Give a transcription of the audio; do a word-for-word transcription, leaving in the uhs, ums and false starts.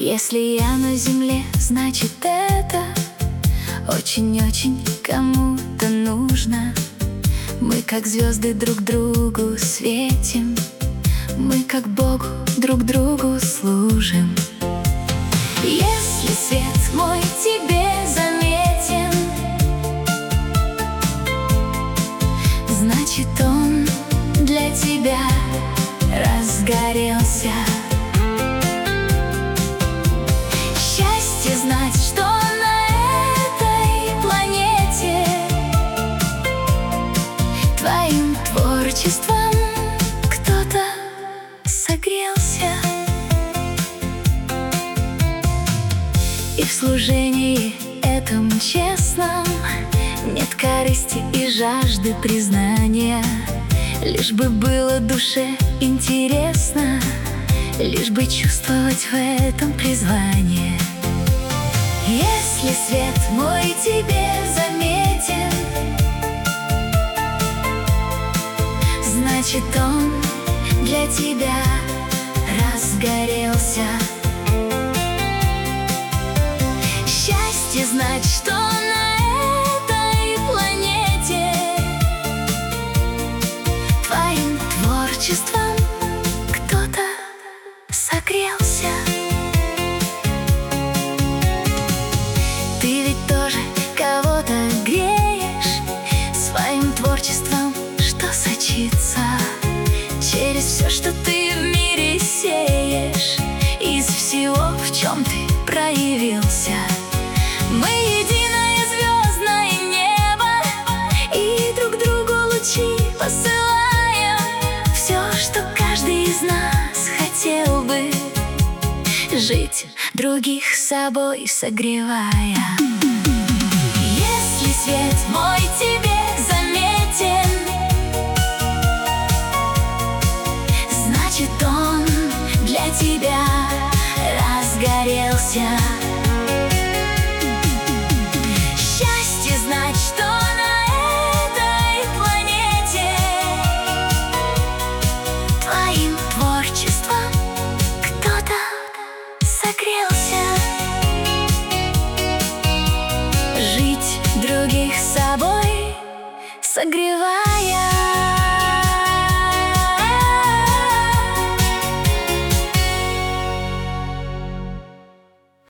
Если я на земле, значит это очень-очень кому-то нужно. Мы как звезды друг другу светим, мы как Богу друг другу служим. Если свет мой тебе заметен, значит он для тебя разгорелся. Счастье знать, что на этой планете твоим творчеством кто-то согрелся. И в служении этом честном нет корысти и жажды признания. Лишь бы было душе интересно, лишь бы чувствовать в этом призвание. Если свет мой тебе заметен, значит он для тебя разгорелся. Счастье знать, что на этой планете твоим творчеством кто-то согрелся. Ты ведь тоже кого-то греешь своим творчеством, что сочится через все, что ты в мире сеешь, из всего, в чем ты проявился. Мы единое звездное небо, и друг другу лучи посылаем. Все, что каждый из нас хотел бы, жить других собой согревая. Если свет мой тебе заметен, значит он для тебя разгорелся. Счастье знать, что на этой планете твоим творчеством кто-то согрелся. Жить других собой согревая.